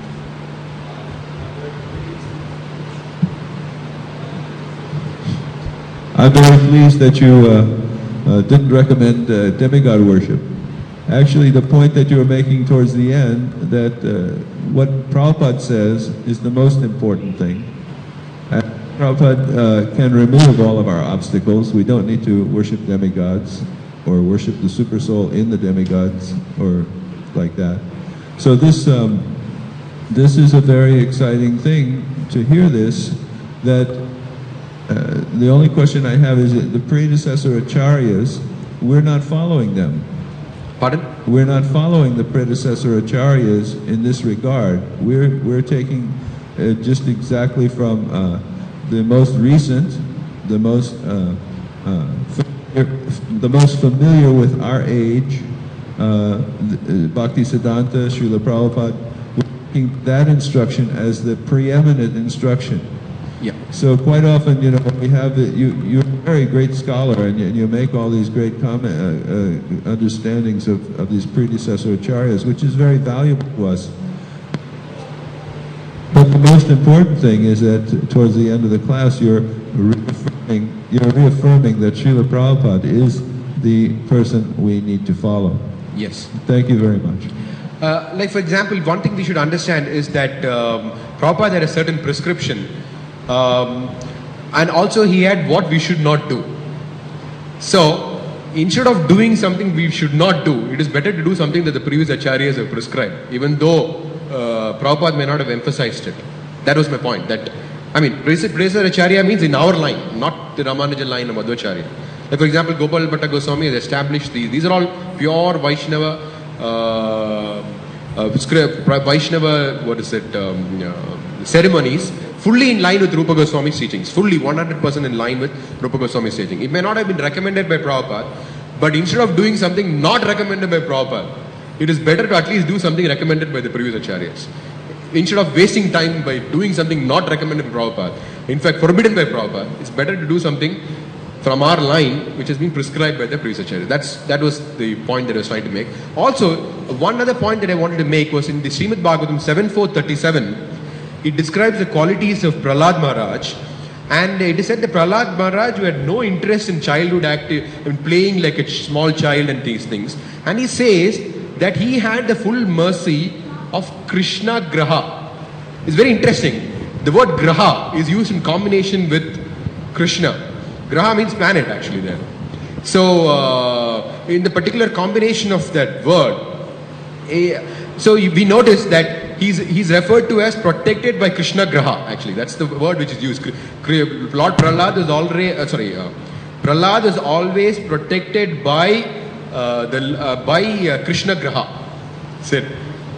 I'm very pleased that you uh, uh, didn't recommend uh, demigod worship. Actually, the point that you were making towards the end, that uh, what Prabhupada says is the most important thing. And Prabhupada uh, can remove all of our obstacles. We don't need to worship demigods or worship the super soul in the demigods or like that. So this, um, this is a very exciting thing to hear this, that Uh, the only question I have is that the predecessor acharyas, we're not following them. Pardon? We're not following the predecessor acharyas in this regard. We're, we're taking uh, just exactly from uh, the most recent, the most, uh, uh, familiar, the most familiar with our age, uh, the, uh, Bhaktisiddhanta, Srila Prabhupada, we're taking that instruction as the preeminent instruction. Yeah. So quite often, you know, we have the, you. You're a very great scholar, and you, and you make all these great comment, uh, uh, understandings of, of these predecessor acharyas, which is very valuable to us. But the most important thing is that towards the end of the class, you're reaffirming, you're reaffirming that Srila Prabhupada is the person we need to follow. Yes. Thank you very much. Uh, like for example, one thing we should understand is that um, Prabhupada had a certain prescription. Um, and also he had what we should not do. So instead of doing something we should not do, it is better to do something that the previous acharyas have prescribed, even though uh, Prabhupada may not have emphasized it. That was my point. That I mean, Prasad Acharya means in our line, not the Ramanujan line of Madhvacharya. Like for example, Gopal Bhatta Goswami has established these. These are all pure Vaishnava, uh, uh, script, Vaishnava, what is it, um, uh, ceremonies, fully in line with Rupa Goswami's teachings, fully one hundred percent in line with Rupa Goswami's teaching. It may not have been recommended by Prabhupada, but instead of doing something not recommended by Prabhupada, it is better to at least do something recommended by the previous acharyas. Instead of wasting time by doing something not recommended by Prabhupada, in fact forbidden by Prabhupada, it's better to do something from our line which has been prescribed by the previous acharyas. That's, that was the point that I was trying to make. Also, one other point that I wanted to make was in the Srimad Bhagavatam seven four thirty-seven, it describes the qualities of Prahlad Maharaj, and it is said that Prahlad Maharaj, who had no interest in childhood active, in playing like a small child and these things, and he says that he had the full mercy of Krishna Graha. It's very interesting. The word Graha is used in combination with Krishna. Graha means planet actually there. So uh, in the particular combination of that word, eh, so we notice that he's he's referred to as protected by Krishna Graha. Actually, that's the word which is used. Lord Prahlad is already uh, sorry. Uh, Prahlad is always protected by uh, the uh, by uh, Krishna Graha. Said.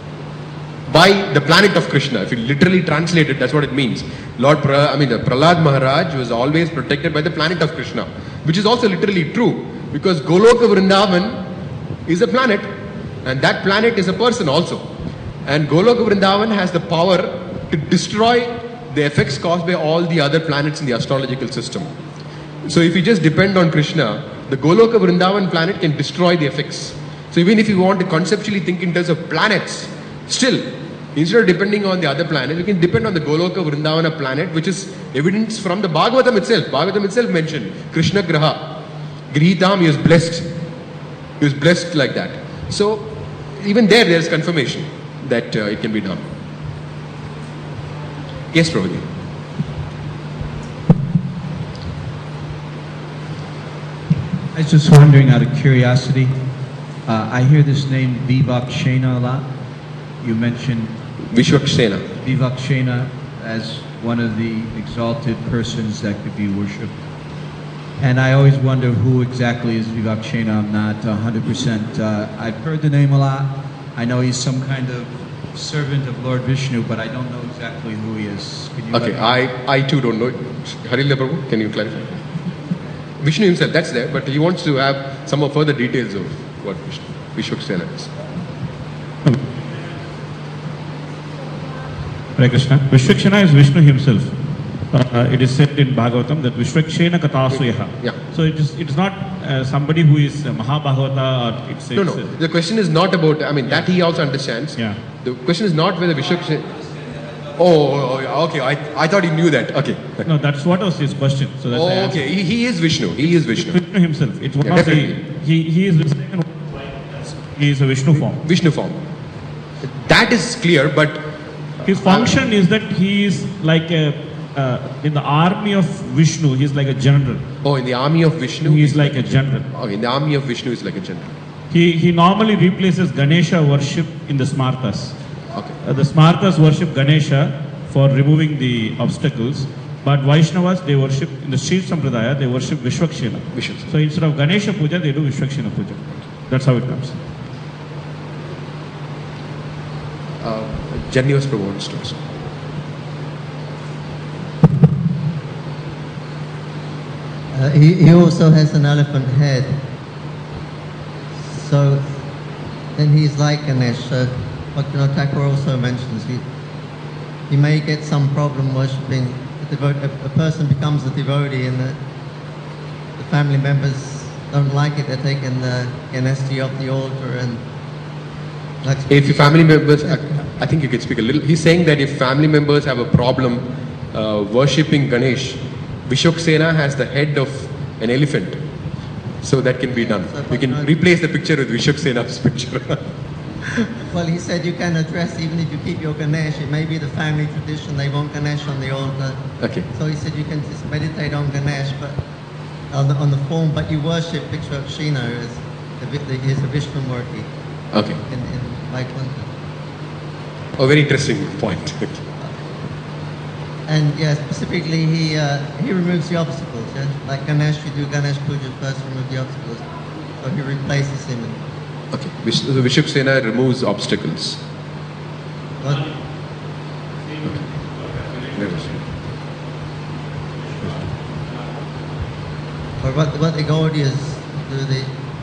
By the planet of Krishna. If you literally translate it, that's what it means. Lord, pra, I mean, the Prahlad Maharaj was always protected by the planet of Krishna, which is also literally true, because Goloka Vrindavan is a planet, and that planet is a person also. And Goloka Vrindavan has the power to destroy the effects caused by all the other planets in the astrological system. So if you just depend on Krishna, the Goloka Vrindavan planet can destroy the effects. So even if you want to conceptually think in terms of planets, still, instead of depending on the other planet, we can depend on the Goloka Vrindavana planet, which is evidence from the Bhagavatam itself. Bhagavatam itself mentioned Krishna Graha. Grihitam, he was blessed. He was blessed like that. So, even there, there is confirmation that uh, it can be done. Yes, Prabhuji. I was just wondering out of curiosity, uh, I hear this name Vivakshena a lot. You mentioned Vishwakshena. Vivakshena as one of the exalted persons that could be worshipped. And I always wonder who exactly is Vivakshena. I'm not one hundred percent. Uh, I've heard the name a lot. I know he's some kind of servant of Lord Vishnu, but I don't know exactly who he is. Can you Okay, I, I too don't know. Harilya Prabhu, can you clarify? Vishnu himself, that's there, but he wants to have some more further details of what Vishnu, Vishwakshena is. Hare Krishna. Vishwakshena is Vishnu himself. Uh, it is said in Bhagavatam that Vishwakshena Katasuyaha. Yeah. So it is it is not uh, somebody who is uh, Mahabhagavata or it's, No, it's no. uh, The question is not about, I mean, that he also understands. Yeah. The question is not whether Vishwakshena. Oh, oh, oh, okay. I, I thought he knew that. Okay. no, that's what was his question. So that's why I Oh, asked. okay. He, he is Vishnu. He is Vishnu. Vishnu himself. It's one Yeah, of the definitely. he he is the second he is a Vishnu form. Vishnu form. That is clear, but His function is that he is like a uh, in the army of Vishnu. He is like a general. oh, in the army of Vishnu, He is like a general. okay, in the army of Vishnu is like a general. He he normally replaces Ganesha worship in the Smartas. Okay. Uh, the Smartas worship Ganesha for removing the obstacles, but Vaishnavas they worship in the Shiv Sampradaya they worship Vishwakshena. Vishnu. So instead of Ganesha Puja they do Vishwakshena Puja. That's how it comes. Uh, Janivas Prabhu wants to also. Uh, he, he also has an elephant head. So then he's like Ganesh. So Bhaktivinoda Thakur also mentions he, he may get some problem worshipping. A, devo- a, a person becomes a devotee and the, the family members don't like it. They're taking the Ganesh off the altar and like If your family members, I, I think you could speak a little. He's saying that if family members have a problem uh, worshipping Ganesh, Vishwaksena has the head of an elephant. So that can be done. You can replace the picture with Vishwaksena's picture. Well, he said you can address, even if you keep your Ganesh, it may be the family tradition, they want Ganesh on the altar. Okay. So he said you can just meditate on Ganesh, but on the, on the form, but you worship Vishwakshena as the, Vi- the, is a Vishnumurti Okay. in, in Vaikuntha. A very interesting point. And yeah, specifically, he uh, he removes the obstacles. Yeah, like Ganesh, you do Ganesh Puja first, remove the obstacles. So he replaces him. And, Okay, Vish- so Vishuksena removes obstacles. but or what what the Gaudias do, they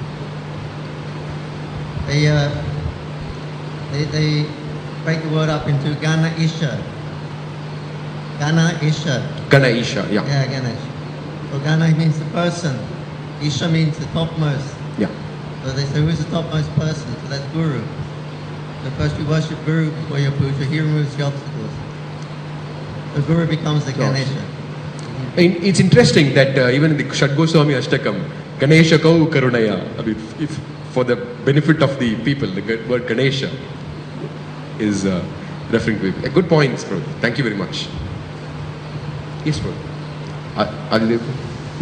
they uh, they they break the word up into Gana Isha. Gana Isha. Ganesha, yeah. Yeah, Ganesh. So Gana means the person. Isha means the topmost. Yeah. So they say, who's the topmost person? So that's Guru. So first you worship Guru before your puja. He removes the obstacles. The Guru becomes the Ganesha. In- It's interesting that uh, even in the Shad Goswami Ashtakam, Ganesha Kau Karunaya, I mean, if, for the benefit of the people, the g- word Ganesha is uh, referring to it. A good point, Prabhu. Thank you very much. Yes, Prabhu. Are, are you there?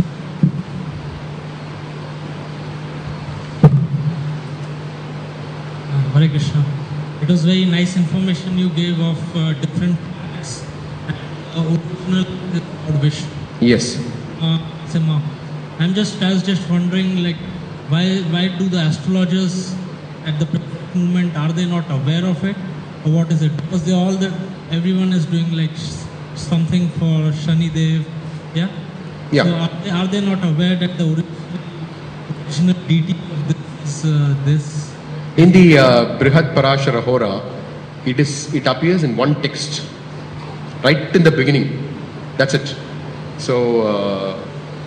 Uh, Hare Krishna. It was very nice information you gave of uh, different planets and uh, original Lord Vishnu. Yes. Uh, Sima. I'm just, I was just wondering, like, why, why do the astrologers at the present moment, are they not aware of it, or what is it? Because they all that everyone is doing like s- something for Shani Dev, yeah. Yeah. So are they, are they not aware that the original, original deity of this is uh, this? In the uh, Brihad Parashara Hora, it is it appears in one text, right in the beginning. That's it. So uh,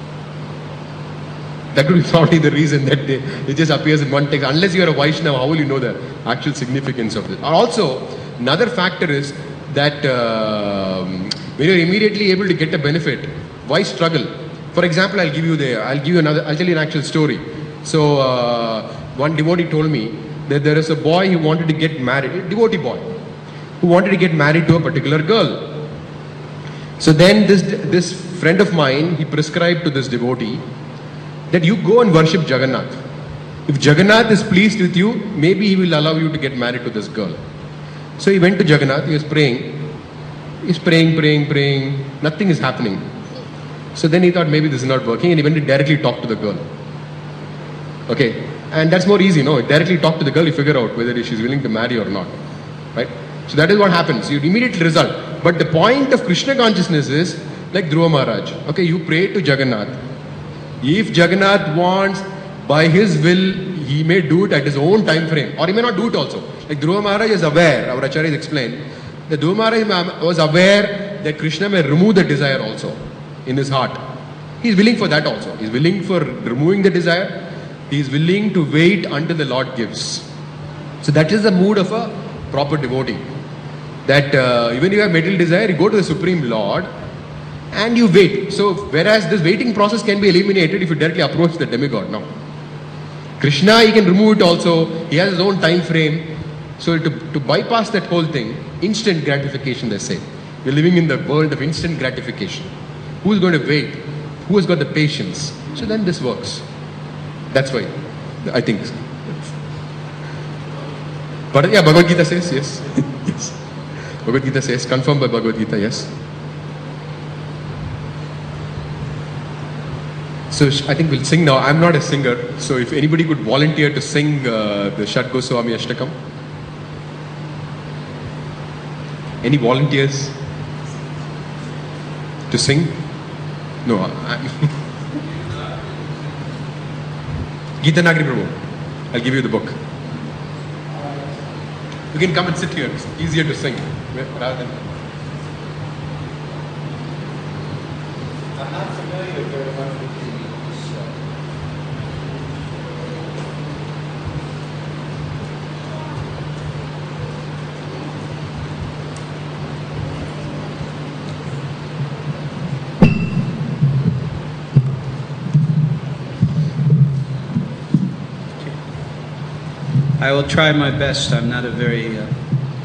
that could be probably the reason that they, it just appears in one text. Unless you are a Vaishnava, how will you know the actual significance of it? Also, another factor is that um when you're immediately able to get a benefit, why struggle? For example, I'll give you the, I'll give you another, I'll tell you an actual story. So uh, one devotee told me that there is a boy who wanted to get married, a devotee boy, who wanted to get married to a particular girl. So then this this friend of mine, he prescribed to this devotee that you go and worship Jagannath. If Jagannath is pleased with you, maybe he will allow you to get married to this girl. So he went to Jagannath, he was praying. He's praying, praying, praying. Nothing is happening. So then he thought maybe this is not working and he went to directly talk to the girl. Okay. And that's more easy, no? Directly talk to the girl, you figure out whether she's willing to marry or not. Right? So that is what happens. You immediately result. But the point of Krishna consciousness is like Dhruva Maharaj. Okay, you pray to Jagannath. If Jagannath wants, by his will, he may do it at his own time frame. Or he may not do it also. Like Dhruva Maharaj is aware, our Acharyas explained, that Dhruva Maharaj was aware that Krishna may remove the desire also in his heart. He is willing for that also. He is willing for removing the desire. He is willing to wait until the Lord gives. So that is the mood of a proper devotee. That uh, even if you have material desire, you go to the Supreme Lord and you wait. So whereas this waiting process can be eliminated if you directly approach the demigod. Now, Krishna, he can remove it also. He has his own time frame. So to, to bypass that whole thing, instant gratification they say. We're living in the world of instant gratification. Who's going to wait? Who has got the patience? So then this works. That's why, I think. But yeah, Bhagavad Gita says, yes. Yes. Bhagavad Gita says, confirmed by Bhagavad Gita, yes. So sh- I think we'll sing now. I'm not a singer, so if anybody could volunteer to sing uh, the Shad Goswami Ashtakam. Any volunteers to sing? No. I- Gita Nagari Prabhu, I'll give you the book. You can come and sit here. It's easier to sing rather than. I'm not familiar very much with the show. I will try my best. I'm not a very. Uh...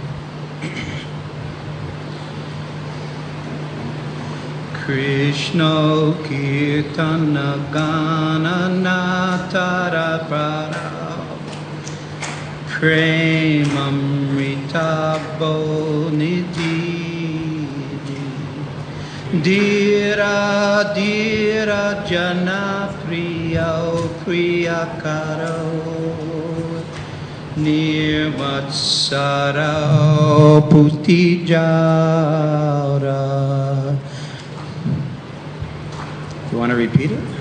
Krishna Kirtana Gana Natara Prara Premamrita tabo nidhi. Dira dira jana priyo priyakaro nirmatsara putijara. You want to repeat it?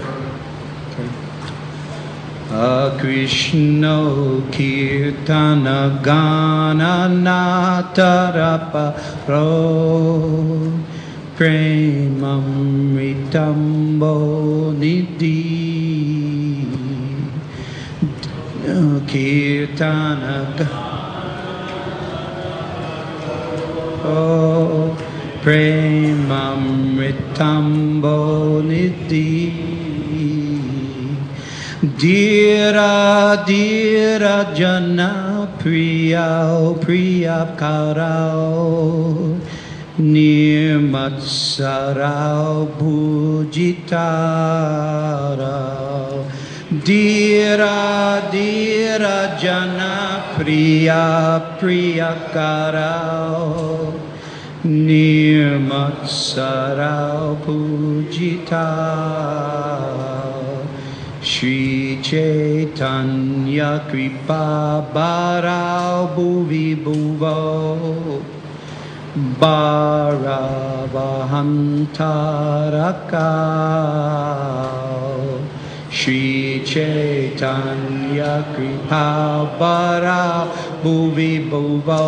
A Krishna Kirtana Gana Natarapa Ro Premamritambo Nidhi Kirtana Oh Premamritambo Nidhi Dira dira jana priya priya karao nirmatsara bhujitara. Dira dira jana priya priya karao nirmatsara bhujitara. Shri Chaitanya Kripa Bharao Bhuvi Bhuvo Bharavahantarakao. Shri Chaitanya Kripa Bharao Bhuvi Bhuvo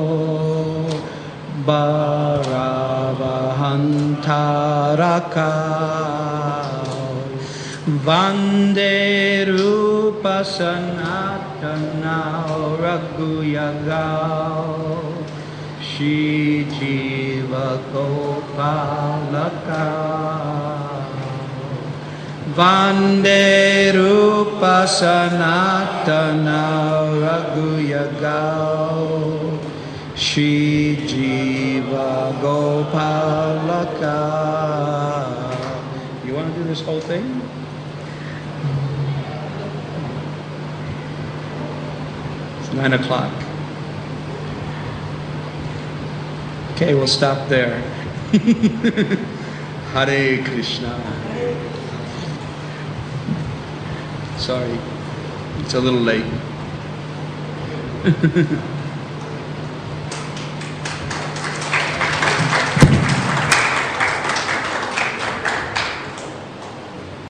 Bharavahantarakao. Vande Rupa Sanatana Raghuyagao Shri Jiva Gopalaka. Vande Rupa Sanatana Raghuyagao Shri Jiva Gopalaka. You want to do this whole thing? Nine o'clock. Okay, we'll stop there. Hare Krishna. Sorry, it's a little late.